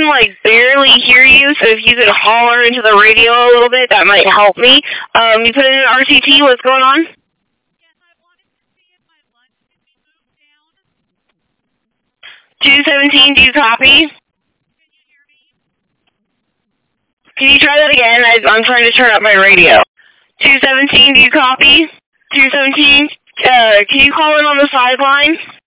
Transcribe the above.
like, barely hear you, so if you could holler into the radio a little bit, that might help me. You put in an RTT, what's going on? Yes, I wanted to see if my lunch could be moved down. 217, do you copy? Can you hear me? Can you try that again? I'm trying to turn up my radio. 217, do you copy? 217, can you call in on the sideline?